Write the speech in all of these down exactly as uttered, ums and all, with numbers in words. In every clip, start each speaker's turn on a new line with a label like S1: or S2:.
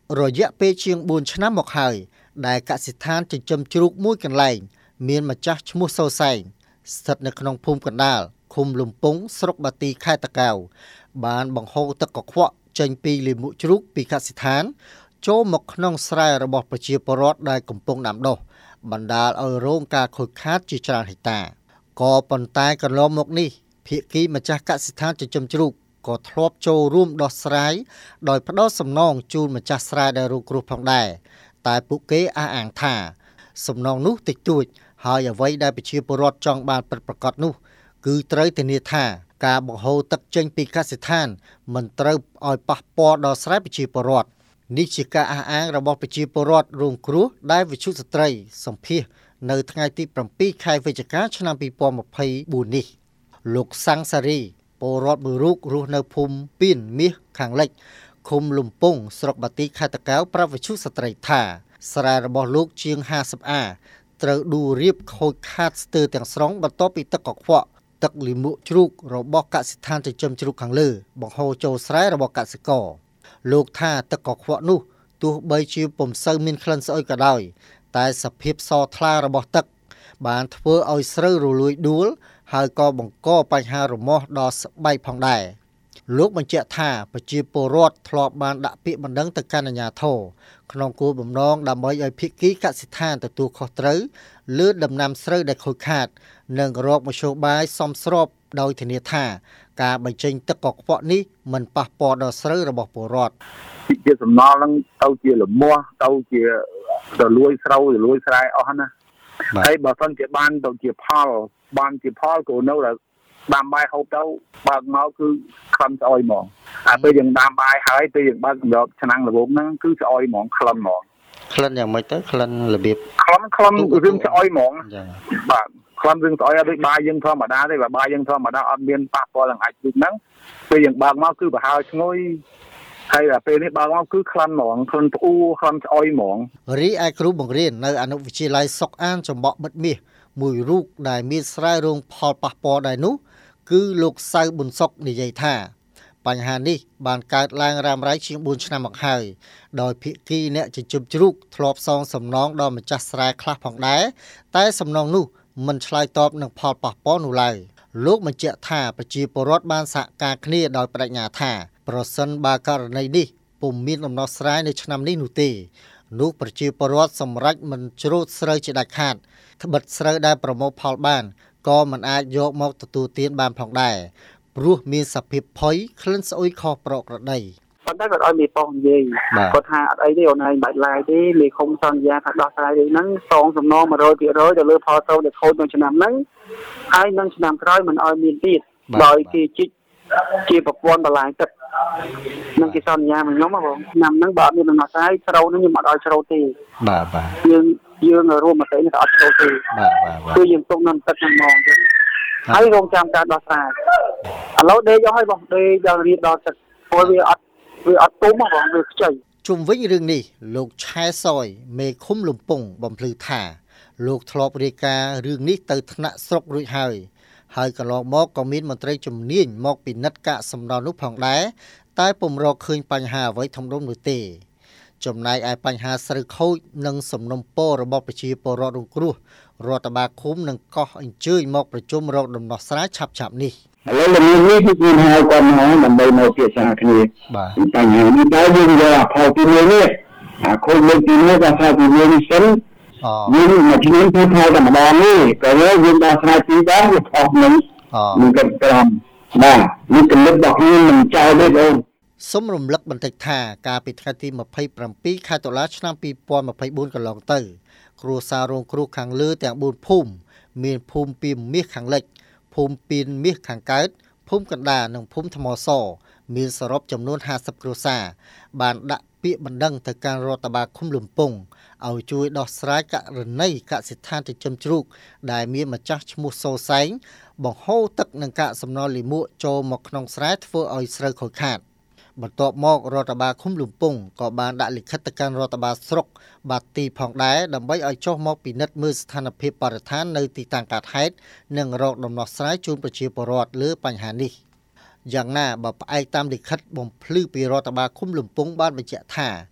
S1: រយៈពេលជាងbốnឆ្នាំមកហើយដែលកសិដ្ឋានចិញ្ចឹមជ្រូកមួយកន្លែងមានម្ចាស់ឈ្មោះសូសែងស្ថិតនៅក្នុងភូមិកណ្ដាលឃុំលំពងស្រុកបាទីខេត្តតាកែវបានបង្ហូរទឹកកខ្វក់ចេញពីលាមកជ្រូកពីកសិដ្ឋានចូលមកក្នុងស្រែរបស់ប្រជាពលរដ្ឋដែលកំពុងដាំដុះបណ្ដាលឲ្យរងការខូចខាតជាច្រើនហិកតាក៏ប៉ុន្តែកន្លងមកនេះភាគីម្ចាស់កសិដ្ឋានចិញ្ចឹមជ្រូកក៏ធ្លាប់ចូលរួមដោះស្រាយដោយផ្ដោតសំណងជូនម្ចាស់ស្រែដែលរងគ្រោះផងដែរតែពួកគេអះអាងថាសំណងនោះតិចតួចហើយអ្វីដែលប្រជាពលរដ្ឋចង់បានពិតប្រាកដនោះគឺត្រូវធានាថាការបង្ហូរទឹកចេញពីកសិដ្ឋានមិនត្រូវឲ្យប៉ះពាល់ដល់ស្រែប្រជាពលរដ្ឋនេះជាការអះអាងរបស់ប្រជាពលរដ្ឋរងគ្រោះដែលវិទ្យុស្ត្រីសម្ភាសនៅថ្ងៃទី7ខែវិច្ឆិកាឆ្នាំ2024នេះលោកសាំងសារីពលរដ្ឋមួយរូបរស់នៅភូមិពីនមាសខាងលិចឃុំលំពងស្រុកបាទីខេត្តតាកែវប្រាប់វិទ្យុស្ត្រីថាស្រែរបស់លោកជាងห้าสิบអាត្រូវដួលរាបខូចខាតស្ទើរទាំងស្រុងបន្ទាប់ពីទឹកកខ្វក់ទឹកលាមកជ្រូករបស់កសិដ្ឋានចិញ្ចឹមជ្រូកខាងលើបង្ហូរចូលស្រែរបស់កសិករលោកថាទឹកកខ្វក់នោះទោះបីជាពុំសូវមានក្លិនស្អុយក៏ដោយតែសភាពសថ្លារបស់ទឹកបានធ្វើឲ្យស្រូវរលួយដួលហើយក៏បង្កបញ្ហារមាស់ដល់ស្បែកផងដែរលោកបញ្ជាក់ថាប្រជាពលរដ្ឋធ្លាប់បានដាក់ពាក្យបណ្ដឹងទៅកាន់អាជ្ញាធរក្នុងគោលបំណងដើម្បីឲ្យភាគីកសិដ្ឋានទទួលខុសត្រូវលើដំណាំស្រូវដែលខូចខាតនិងរកមធ្យោបាយសមស្របដោយធានាថាការបញ្ចេញទឹកកខ្វក់នេះមិនប៉ះពាល់ដល់ស្រូវរបស់ពលរដ្ឋ
S2: ជាសំណល់នឹងទៅជាលមាស់ទៅជារលួយស្រូវរលួយស្រែអស់ណាហើយបើសិនជាបានទៅជាផលបានជាផលក៏នៅតែដាំបាយហូបទៅបើកមកគឺក្លិនស្អុយហ្មងអាពេលយើងដាំបាយហើយពេលយើងបើកសម្រាប់ឆ្នាំងល្វងហ្នឹងគឺស្អុយហ្មងក្លិនហ្មង
S1: ក្លិនយ៉ាងម៉េចទៅក្លិនរបៀប
S2: ក្លិនក្លិនរឿងស្អុយហ្មងបាទក្លិនរឿងស្អុយអត់ដូចបាយយើងធម្មតាទេបើបាយយើងធម្មតាអត់មានប៉ះពាល់នឹងអាចដូចហ្នឹងពេលយើងបើកមកគឺប្រហើរឈ្ងុយហើយដល់ពេលនេះបើកមកគឺក្លិនហ្មងក្លិនផ្អ៊ូក្លិនស្អុយហ្មង
S1: រីឯគ្រូបង្រៀននៅអនុវិទ្យាល័យសុកអានចំបក់បិទមាសមួយរូបដែលមានស្រែរងផលប៉ះពាល់ដែរនោះគឺលោកសៅប៊ុនសុកនិយាយថាបញ្ហានេះបានកើតឡើងរ៉ាំរ៉ៃជាងbốnឆ្នាំមកហើយដោយភាគីអ្នកចិញ្ចឹមជ្រូកធ្លាប់សងសំណងដល់ម្ចាស់ស្រែខ្លះផងដែរតែសំណងនោះមិនឆ្លើយតបនឹងផលប៉ះពាល់នោះឡើយលោកបញ្ជាក់ថាប្រជាពលរដ្ឋបានសហការគ្នាដោយបដិញ្ញាថាប្រសិនបើករណីនេះពុំមានដំណោះស្រាយនៅឆ្នាំនេះនោះទេនោះប្រជាពលរដ្ឋសម្រេចមិនច្រូតស្រូវជាដាច់ខាតត្បិតស្រូវដែលប្រមូលផលបានក៏មិនអាចយកមកទទួលទានបានផងដែរព្រោះមានសភាពផុយក្លិនស្អុយខុសប្រក្រតី
S3: ប៉ុន្តែគាត់ឲ្យមេប៉ោះនិយាយគាត់ថាអត់អីទេអូនឯងបាច់ឡាយទេមេឃុំសន្យាថាដោះស្រាយរឿងហ្នឹងសងសំណងone hundred percentទៅលើផលស្រូវដែលខូចនៅឆ្នាំហ្នឹងហើយនឹងឆ្នាំក្រោយមិនឲ្យមានទៀតដោយគេជីកជាប្រព័ន្ធបលាយទឹកនឹងគេសន្យាមកខ្ញុំបងឆ្នាំហ្នឹងបើអត់មានដំណោះស្រាយស្រូវហ្នឹងខ្ញុំអត់ឲ្យស្រូវទេ
S1: បាទបាទ
S3: យើងយើងរួមមតិនេះក៏អត់ស្រូវទេ
S1: បាទបាទ
S3: គឺយើងទុកនៅទឹកហ្នឹងហ្មងចឹងហើយរងចាំការដោះស្រាយឥឡូវដេកយកឲ្យបងដេកយករៀបដល់ទឹកព្រោះវាអត់វាអត់ទុំហ្មងវាខ្ចី
S1: ជុំវិញរឿងនេះលោកឆែសយមេឃុំលំពងបំភ្លឺថាលោកធ្លាប់រាយការណ៍រឿងនេះទៅថ្នាក់ស្រុករួចហើយហើយកន្លងមកក៏មានមន្ត្រីជំនាញមកពិនិត្យកាកសំណល់នោះផងដែរតែពុំរកឃើញបញ្ហាអ្វីធំដុំនោះទេចំណែកឯបញ្ហាស្រូវខូចនិងសំណុំពររបស់ប្រជាពលរដ្ឋរងគ្រោះរដ្ឋបាលឃុំនឹងកោះអញ្ជើញមកប្រជុំរកដំណោះស្រាយឆាប់ៗនេះ
S2: ឥឡូវល្ងាចនេះគឺគេហៅគាត់មកដើម្បីមកពិភាក្សាគ្នា
S1: បាទ
S2: បញ្ហានេះតែយើងយកអផលទីមួយនេះអាខូចលើកទីមួយក៏ថាទីមួយនេះសិនយើងមកជំនាញធ្វើផលតែម្ដងនេះក៏យើងដោះស្រាយពីរដងវាខុសនឹងនឹងកិច្ចក្រមបាទនេះគំនិតរបស់ខ្ញុំមិនចោលទេបង
S1: សូមរំលឹកបន្តិចថាកាលពីថ្ងៃទី27ខែតុលាឆ្នាំ2024កន្លងទៅគ្រួសាររងគ្រោះខាងលើទាំងbốnភូមិមានភូមិពីមាសខាងលិចភូមិពីមាសខាងកើតភូមិកណ្ដាលនិងភូមិថ្មសមានសរុបចំនួនห้าสิบគ្រួសារបានដាក់ពាក្យបណ្ដឹងទៅកាន់រដ្ឋបាលឃុំលំពងឲ្យជួយដោះស្រាយករណីកសិដ្ឋានចិញ្ចឹមជ្រូកដែលមានម្ចាស់ឈ្មោះសូសែងបង្ហូរទឹកនិងកាកសំណល់លាមកចូលមកក្នុងស្រែធ្វើឲ្យស្រូវខូចខាតបន្ទាប់មករដ្ឋបាលឃុំលំពងក៏បានដាក់លិខិតទៅកាន់រដ្ឋបាលស្រុកបាទីផងដែរដើម្បីឲ្យចុះមកពិនិត្យមើលស្ថានភាពបរិស្ថាននៅទីតាំងកើតហេតុនិងរកដំណោះស្រាយជូនប្រជាពលរដ្ឋលើបញ្ហានេះយ៉ាងណាបើផ្អែកតាមលិខិតបំភ្លឺពីរដ្ឋបាលឃុំលំពងបានបញ្ជាក់ថា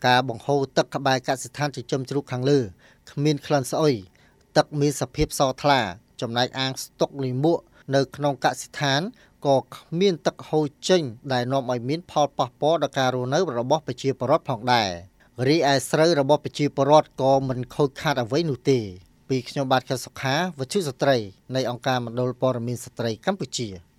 S1: ការបង្ហូរទឹកក្បែរកសិដ្ឋានចិញ្ចឹមជ្រូកខាងលើគ្មានក្លិនស្អុយទឹកមានសភាពសថ្លាចំណែកអាងស្តុកលីមួកនៅក្នុងកសិដ្ឋានក៏គ្មានទឹកហូរចេញដែលនាំឲ្យមានផលប៉ះពាល់ដល់ការរស់នៅរបស់ប្រជាពលរដ្ឋផងដែររីឯស្រូវរបស់ប្រជាពលរដ្ឋក៏មិនខូចខាតអ្វីនោះទេពីខ្ញុំបាទខែសុខាវិទ្យុស្ត្រីនៃអង្គការមណ្ឌលព័ត៌មានស្ត្រីកម្ពុជា